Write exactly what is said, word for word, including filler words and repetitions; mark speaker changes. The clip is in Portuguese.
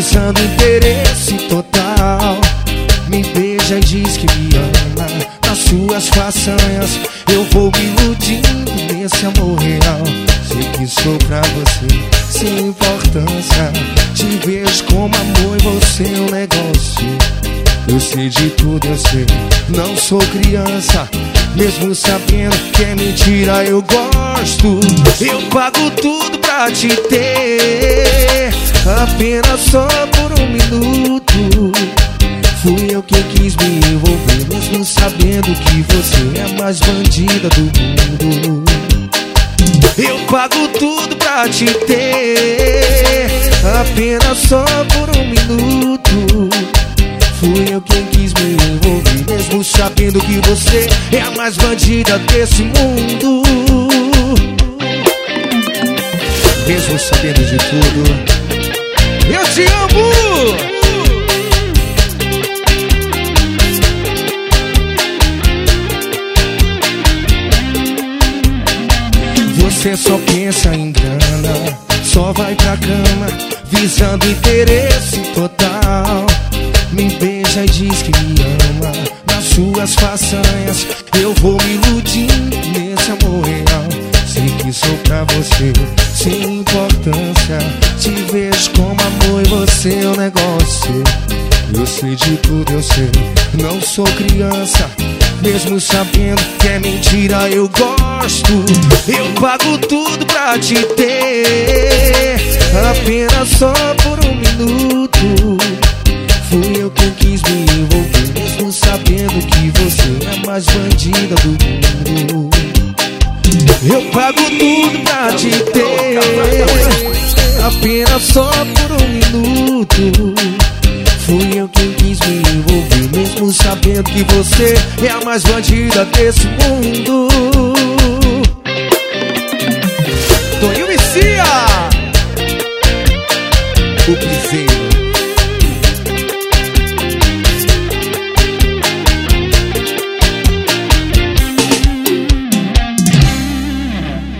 Speaker 1: visando interesse total. Me beija e diz que me ama. Nas suas façanhas eu vou me iludindo nesse amor real. Sei que sou pra você sem importância. Te vejo como amor e você é um negócio. Eu sei de tudo, eu sei, não sou criança. Mesmo sabendo que é mentira, eu gosto. Eu pago tudo pra te ter, apenas só por um minuto. Fui eu quem quis me envolver, mesmo sabendo que você é a mais bandida do mundo. Eu pago tudo pra te ter, apenas só por um minuto. Fui eu quem quis me envolver, mesmo sabendo que você é a mais bandida desse mundo. Mesmo sabendo de tudo, eu te amo! Você só pensa em grana, só vai pra cama visando interesse total. Me beija e diz que me ama. Nas suas façanhas eu vou me iludindo nesse amor real. Sei que sou pra você sem importância. Te vejo como amor e você é um negócio. Eu sei de tudo, eu sei, não sou criança. Mesmo sabendo que é mentira, eu gosto. Eu pago tudo pra te ter, apenas só por um minuto. Fui eu quem quis me envolver, mesmo sabendo que você é a mais bandida do mundo. Eu pago tudo pra te ter, apenas só por um minuto. Fui eu quem quis me envolver, mesmo sabendo que você é a mais bandida desse mundo. Toninho Messias, o